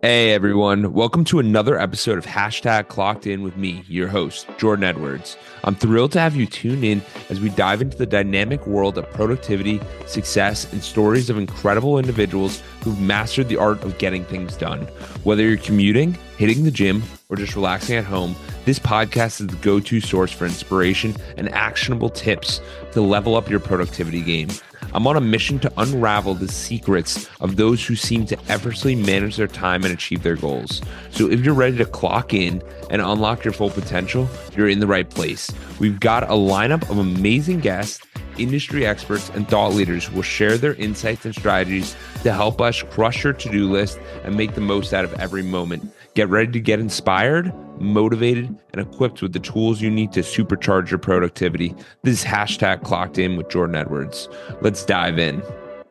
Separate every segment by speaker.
Speaker 1: Hey everyone, welcome to another episode of Hashtag Clocked In with me, your host, Jordan Edwards. I'm thrilled to have you tune in as we dive into the dynamic world of productivity, success, and stories of incredible individuals who've mastered the art of getting things done. Whether you're commuting, hitting the gym, or just relaxing at home, this podcast is the go-to source for inspiration and actionable tips to level up your productivity game. I'm on a mission to unravel the secrets of those who seem to effortlessly manage their time and achieve their goals. So if you're ready to clock in and unlock your full potential, you're in the right place. We've got a lineup of amazing guests, industry experts, and thought leaders who will share their insights and strategies to help us crush your to-do list and make the most out of every moment. Get ready to get inspired, motivated, and equipped with the tools you need to supercharge your productivity. This is Hashtag Clocked In with Jordan Edwards. Let's dive in.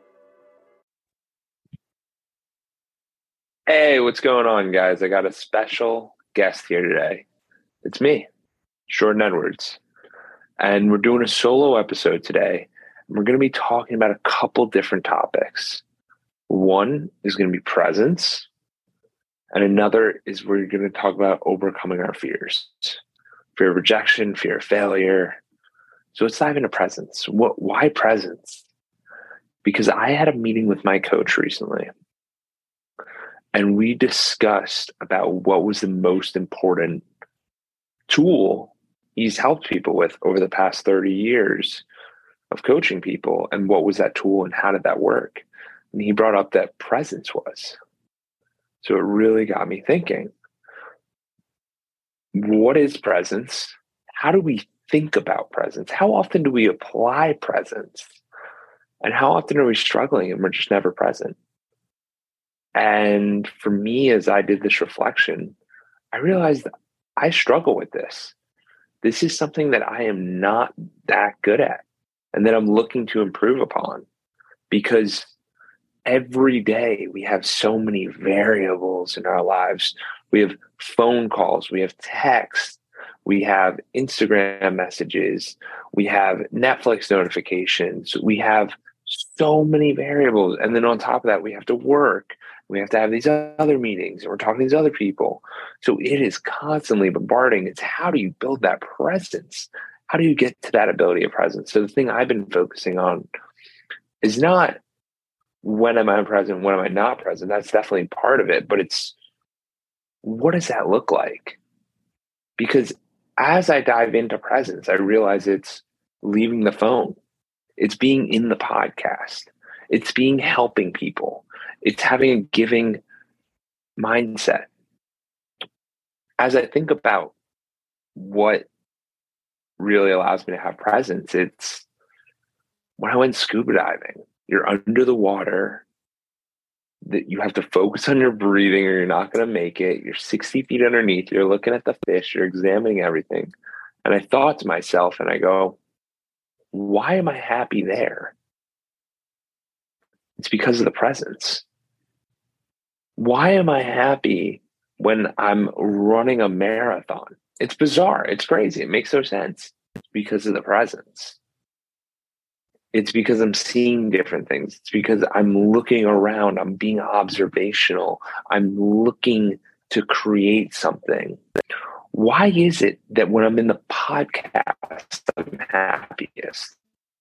Speaker 1: Hey, what's going on, guys? I got a special guest here today. It's me, Jordan Edwards. And we're doing a solo episode today. We're going to be talking about a couple different topics. One is going to be presence. And another is we're going to talk about overcoming our fears. Fear of rejection, fear of failure. So let's dive into presence. Why presence? Because I had a meeting with my coach recently. And we discussed about what was the most important tool he's helped people with over the past 30 years of coaching people. And what was that tool and how did that work? And he brought up that presence was. So it really got me thinking, what is presence? How do we think about presence? How often do we apply presence? And how often are we struggling and we're just never present? And for me, as I did this reflection, I realized I struggle with this. This is something that I am not that good at and that I'm looking to improve upon, because every day we have so many variables in our lives. We have phone calls, we have text, we have Instagram messages, we have Netflix notifications, we have so many variables. And then on top of that, we have to work. We have to have these other meetings and we're talking to these other people. So it is constantly bombarding. It's how do you build that presence? How do you get to that ability of presence? So the thing I've been focusing on is not when am I present, when am I not present? That's definitely part of it, but it's what does that look like? Because as I dive into presence, I realize it's leaving the phone. It's being in the podcast. It's being helping people. It's having a giving mindset. As I think about what really allows me to have presence, it's when I went scuba diving. You're under the water, that you have to focus on your breathing or you're not going to make it. You're 60 feet underneath. You're looking at the fish. You're examining everything. And I thought to myself, and I go, why am I happy there? It's because of the presence. Why am I happy when I'm running a marathon? It's bizarre. It's crazy. It makes no sense. It's because of the presence. It's because I'm seeing different things. It's because I'm looking around. I'm being observational. I'm looking to create something. Why is it that when I'm in the podcast, I'm happiest?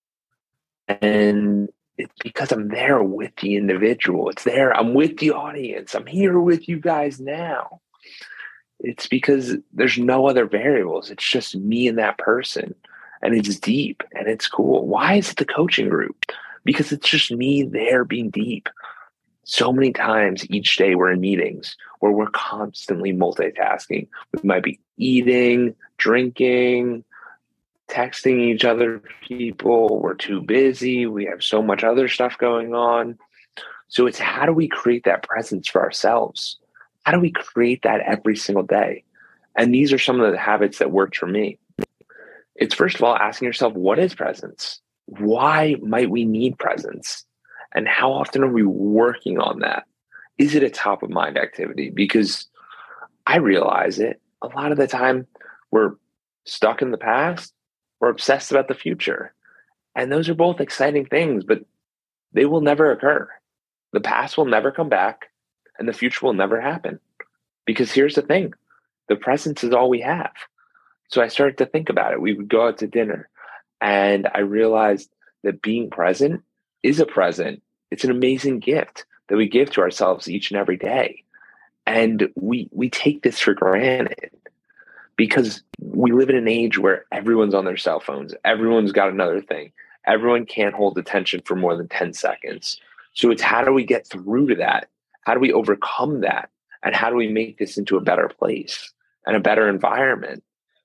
Speaker 1: And it's because I'm there with the individual. It's there. I'm with the audience. I'm here with you guys now. It's because there's no other variables. It's just me and that person. And it's deep and it's cool. Why is it the coaching group? Because it's just me there being deep. So many times each day we're in meetings where we're constantly multitasking. We might be eating, drinking, texting each other people. We're too busy. We have so much other stuff going on. So it's how do we create that presence for ourselves? How do we create that every single day? And these are some of the habits that worked for me. It's first of all asking yourself, what is presence? Why might we need presence? And how often are we working on that? Is it a top of mind activity? Because I realize it a lot of the time we're stuck in the past. We're obsessed about the future. And those are both exciting things, but they will never occur. The past will never come back and the future will never happen. Because here's the thing, the present is all we have. So I started to think about it. We would go out to dinner, and I realized that being present is a present. It's an amazing gift that we give to ourselves each and every day. And we take this for granted because we live in an age where everyone's on their cell phones. Everyone's got another thing. Everyone can't hold attention for more than 10 seconds. So it's how do we get through to that? How do we overcome that? And how do we make this into a better place and a better environment?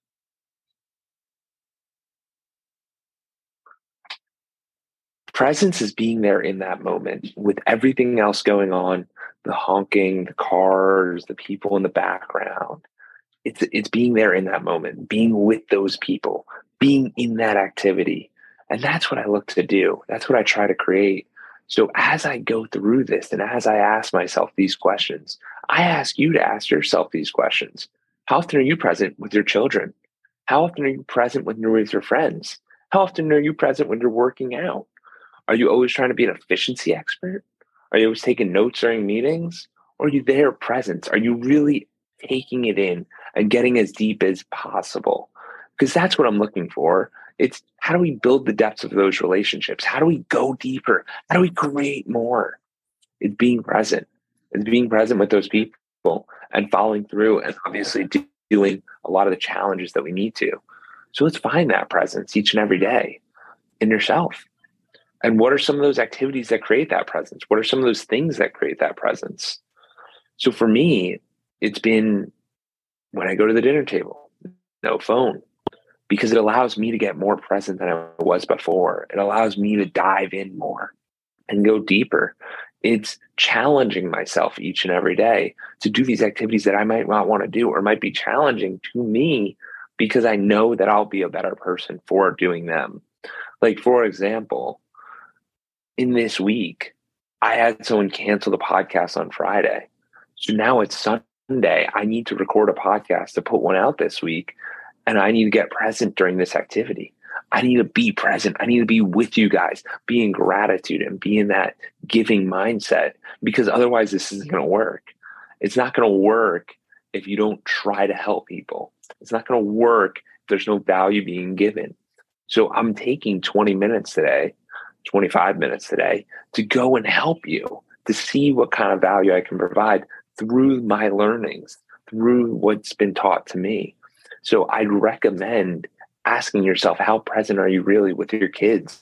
Speaker 1: Presence is being there in that moment with everything else going on, the honking, the cars, the people in the background. It's being there in that moment, being with those people, being in that activity. And that's what I look to do. That's what I try to create. So as I go through this and as I ask myself these questions, I ask you to ask yourself these questions. How often are you present with your children? How often are you present when you're with your friends? How often are you present when you're working out? Are you always trying to be an efficiency expert? Are you always taking notes during meetings? Or are you there present? Are you really taking it in and getting as deep as possible? Because that's what I'm looking for. It's how do we build the depths of those relationships? How do we go deeper? How do we create more? It's being present. It's being present with those people and following through and obviously doing a lot of the challenges that we need to. So let's find that presence each and every day in yourself. And what are some of those activities that create that presence? What are some of those things that create that presence? So for me, it's been when I go to the dinner table, no phone, because it allows me to get more present than I was before. It allows me to dive in more and go deeper. It's challenging myself each and every day to do these activities that I might not want to do or might be challenging to me because I know that I'll be a better person for doing them. Like, for example, in this week, I had someone cancel the podcast on Friday. So now it's Sunday. I need to record a podcast to put one out this week. And I need to get present during this activity. I need to be present. I need to be with you guys, be in gratitude and be in that giving mindset, because otherwise this isn't going to work. It's not going to work if you don't try to help people. It's not going to work if there's no value being given. So I'm taking 20 minutes today, 25 minutes today to go and help you, to see what kind of value I can provide through my learnings, through what's been taught to me. So I'd recommend asking yourself, how present are you really with your kids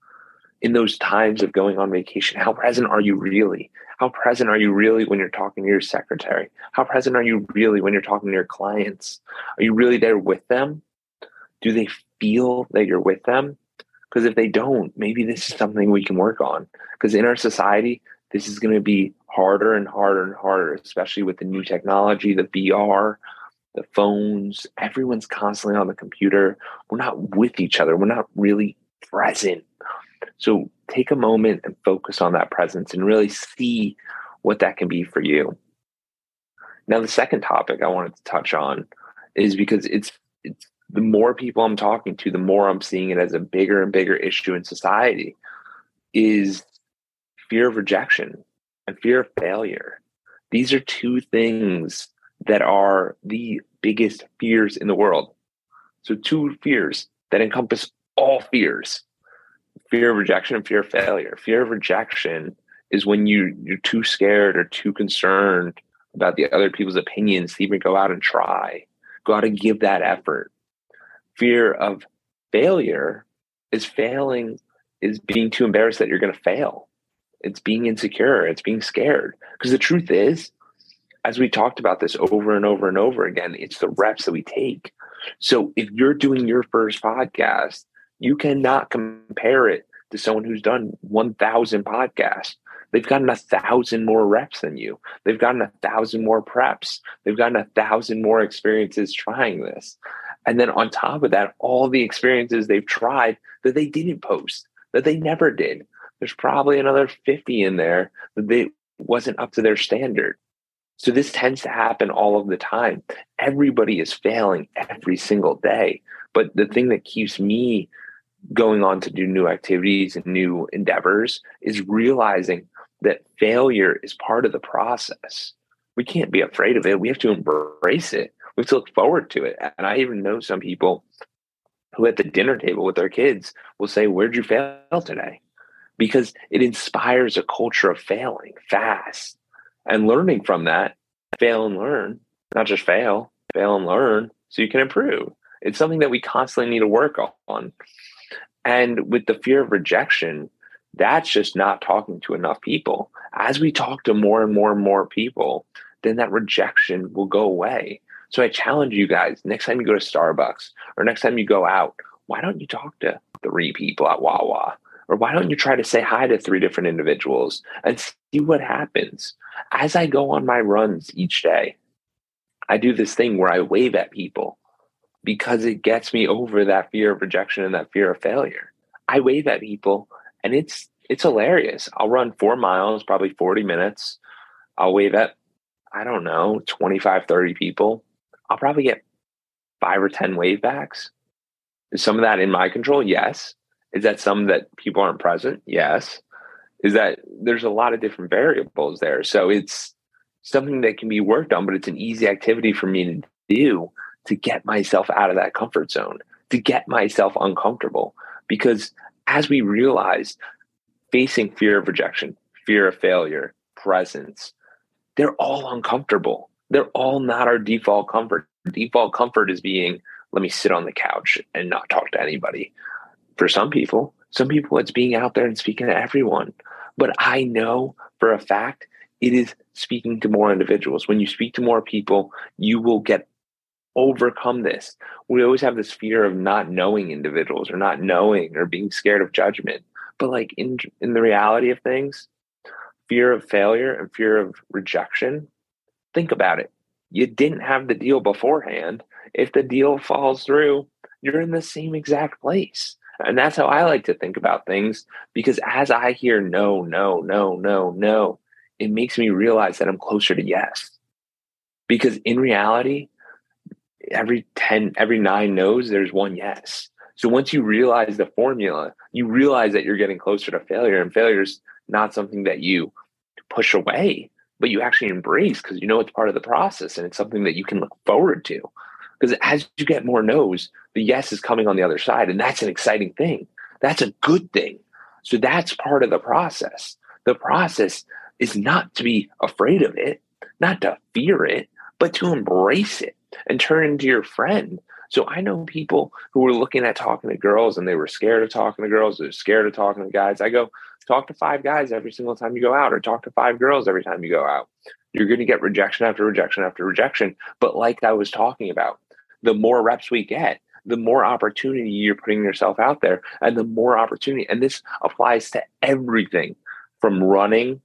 Speaker 1: in those times of going on vacation? How present are you really? How present are you really when you're talking to your secretary? How present are you really when you're talking to your clients? Are you really there with them? Do they feel that you're with them? Because if they don't, maybe this is something we can work on. Because in our society, this is going to be harder and harder and harder, especially with the new technology, the VR, the phones. Everyone's constantly on the computer. We're not with each other. We're not really present. So take a moment and focus on that presence and really see what that can be for you. Now, the second topic I wanted to touch on is because it's the more people I'm talking to, the more I'm seeing it as a bigger and bigger issue in society, is fear of rejection and fear of failure. These are two things that are the biggest fears in the world. So two fears that encompass all fears: fear of rejection and fear of failure. Fear of rejection is when you're too scared or too concerned about the other people's opinions to even go out and try, go out and give that effort. Fear of failure is being too embarrassed that you're going to fail. It's being insecure. It's being scared. Because the truth is, as we talked about this over and over and over again, it's the reps that we take. So if you're doing your first podcast, you cannot compare it to someone who's done 1,000 podcasts. They've gotten 1,000 more reps than you. They've gotten 1,000 more preps. They've gotten 1,000 more experiences trying this. And then on top of that, all the experiences they've tried that they didn't post, that they never did. There's probably another 50 in there that they wasn't up to their standard. So this tends to happen all of the time. Everybody is failing every single day. But the thing that keeps me going on to do new activities and new endeavors is realizing that failure is part of the process. We can't be afraid of it. We have to embrace it. We have to look forward to it. And I even know some people who at the dinner table with their kids will say, "Where'd you fail today?" Because it inspires a culture of failing fast and learning from that. Fail and learn, not just fail and learn so you can improve. It's something that we constantly need to work on. And with the fear of rejection, that's just not talking to enough people. As we talk to more and more and more people, then that rejection will go away. So I challenge you guys, next time you go to Starbucks or next time you go out, why don't you talk to 3 people at Wawa? Or why don't you try to say hi to 3 different individuals and see what happens? As I go on my runs each day, I do this thing where I wave at people because it gets me over that fear of rejection and that fear of failure. I wave at people and it's hilarious. I'll run 4 miles, probably 40 minutes. I'll wave at, I don't know, 25, 30 people. I'll probably get 5 or 10 wave backs. Is some of that in my control? Yes. Is that some that people aren't present? Yes. Is that there's a lot of different variables there. So it's something that can be worked on, but it's an easy activity for me to do to get myself out of that comfort zone, to get myself uncomfortable. Because as we realize, facing fear of rejection, fear of failure, presence, they're all uncomfortable. They're all not our default comfort. Default comfort is being, let me sit on the couch and not talk to anybody. For some people it's being out there and speaking to everyone. But I know for a fact it is speaking to more individuals. When you speak to more people, you will overcome this. We always have this fear of not knowing individuals or not knowing or being scared of judgment. But like in the reality of things, fear of failure and fear of rejection, think about it. You didn't have the deal beforehand. If the deal falls through, you're in the same exact place. And that's how I like to think about things, because as I hear no, no, no, no, no, it makes me realize that I'm closer to yes. Because in reality, every 9 no's, there's 1 yes. So once you realize the formula, you realize that you're getting closer to failure, and failure is not something that you push away, but you actually embrace because you know it's part of the process and it's something that you can look forward to. Because as you get more no's, the yes is coming on the other side. And that's an exciting thing. That's a good thing. So that's part of the process. The process is not to be afraid of it, not to fear it, but to embrace it and turn it into your friend. So I know people who were looking at talking to girls and they were scared of talking to girls. They're scared of talking to guys. I go, talk to 5 guys every single time you go out, or talk to 5 girls every time you go out. You're going to get rejection after rejection after rejection. But like I was talking about, the more reps we get, the more opportunity you're putting yourself out there, and the more opportunity. And this applies to everything from running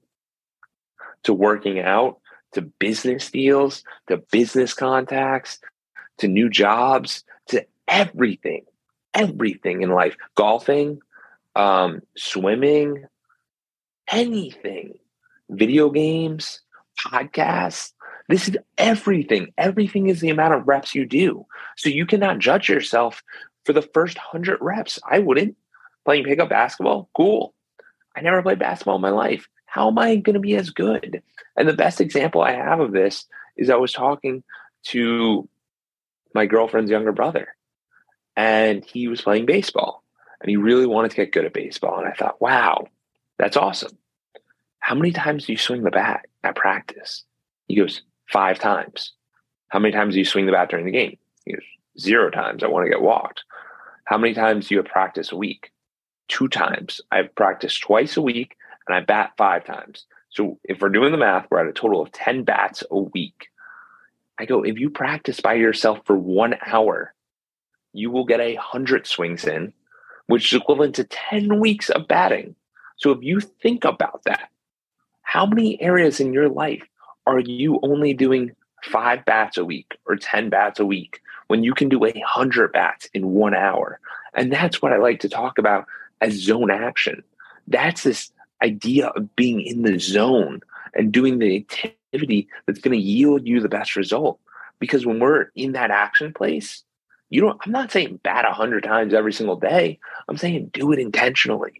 Speaker 1: to working out to business deals to business contacts to new jobs to everything in life, golfing, swimming, anything, video games, podcasts. This is everything. Everything is the amount of reps you do. So you cannot judge yourself for the first 100 reps. I wouldn't. Playing pickup basketball, cool. I never played basketball in my life. How am I going to be as good? And the best example I have of this is I was talking to my girlfriend's younger brother, and he was playing baseball, and he really wanted to get good at baseball. And I thought, wow, that's awesome. How many times do you swing the bat at practice? He goes, 5 times. How many times do you swing the bat during the game? He goes, 0 times. I want to get walked. How many times do you have practice a week? 2 times. I've practiced twice a week and I bat 5 times. So if we're doing the math, we're at a total of 10 bats a week. I go, if you practice by yourself for 1 hour, you will get 100 swings in, which is equivalent to 10 weeks of batting. So if you think about that, how many areas in your life are you only doing 5 bats a week or 10 bats a week when you can do 100 bats in 1 hour? And that's what I like to talk about as zone action. That's this idea of being in the zone and doing the activity that's going to yield you the best result. Because when we're in that action place, I'm not saying bat 100 times every single day. I'm saying do it intentionally.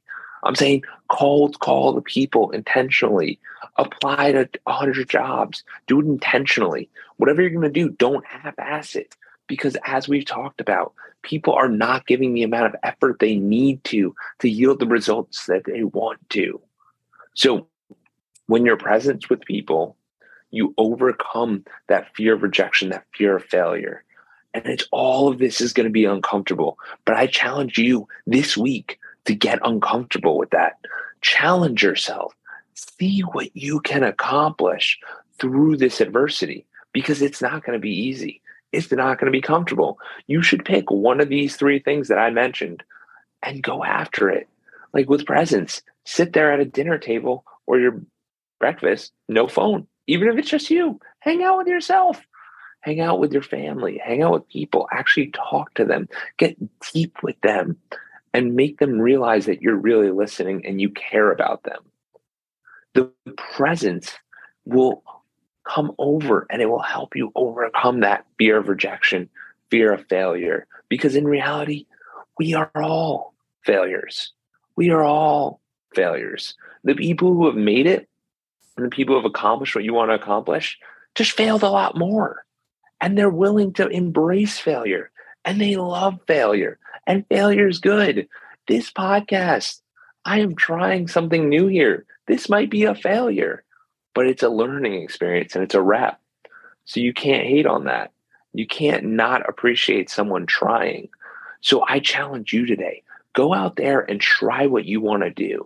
Speaker 1: I'm saying cold call the people intentionally. Apply to 100 jobs. Do it intentionally. Whatever you're going to do, don't half-ass it. Because as we've talked about, people are not giving the amount of effort they need to yield the results that they want to. So when you're present with people, you overcome that fear of rejection, that fear of failure. And it's all of this is going to be uncomfortable. But I challenge you this week to get uncomfortable with that. Challenge yourself. See what you can accomplish through this adversity, because it's not going to be easy. It's not going to be comfortable. You should pick one of these 3 things that I mentioned and go after it. Like with presence, sit there at a dinner table or your breakfast, no phone. Even if it's just you, hang out with yourself, hang out with your family, hang out with people, actually talk to them, get deep with them, and make them realize that you're really listening and you care about them. The presence will come over and it will help you overcome that fear of rejection, fear of failure, because in reality, we are all failures. We are all failures. The people who have made it and the people who have accomplished what you want to accomplish just failed a lot more. And they're willing to embrace failure and they love failure, and failure is good. This podcast, I am trying something new here. This might be a failure, but it's a learning experience and it's a rep. So you can't hate on that. You can't not appreciate someone trying. So I challenge you today, go out there and try what you want to do.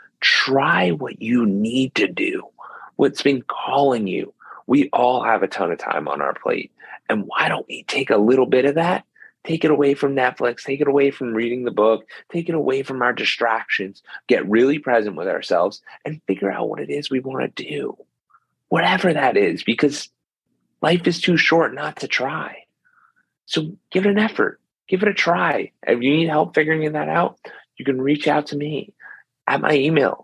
Speaker 1: Try what you need to do. What's been calling you. We all have a ton of time on our plate. And why don't we take a little bit of that, take it away from Netflix, take it away from reading the book, take it away from our distractions, get really present with ourselves and figure out what it is we want to do. Whatever that is, because life is too short not to try. So give it an effort, give it a try. If you need help figuring that out, you can reach out to me at my email,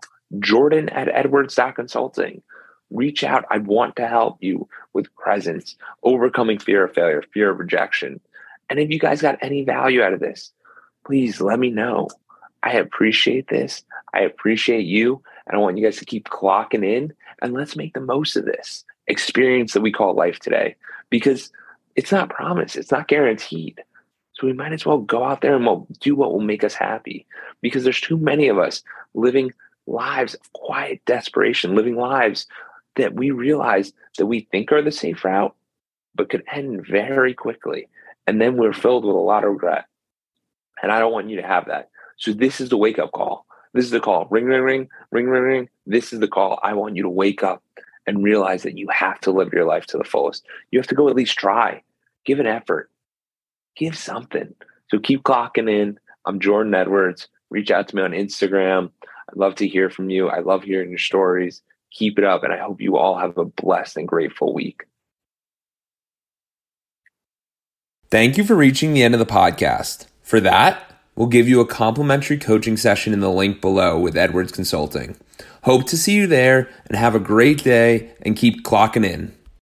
Speaker 1: jordan@edwards.consulting. Reach out. I want to help you with presence, overcoming fear of failure, fear of rejection. And if you guys got any value out of this, please let me know. I appreciate this. I appreciate you. And I want you guys to keep clocking in and let's make the most of this experience that we call life today, because it's not promised. It's not guaranteed. So we might as well go out there and we'll do what will make us happy, because there's too many of us living lives of quiet desperation, living lives that we realize that we think are the safe route, but could end very quickly. And then we're filled with a lot of regret. And I don't want you to have that. So this is the wake-up call. This is the call. Ring, ring, ring, ring, ring, ring. This is the call. I want you to wake up and realize that you have to live your life to the fullest. You have to go at least try. Give an effort. Give something. So keep clocking in. I'm Jordan Edwards. Reach out to me on Instagram. I'd love to hear from you. I love hearing your stories. Keep it up, and I hope you all have a blessed and grateful week.
Speaker 2: Thank you for reaching the end of the podcast. For that, we'll give you a complimentary coaching session in the link below with Edwards Consulting. Hope to see you there, and have a great day, and keep clocking in.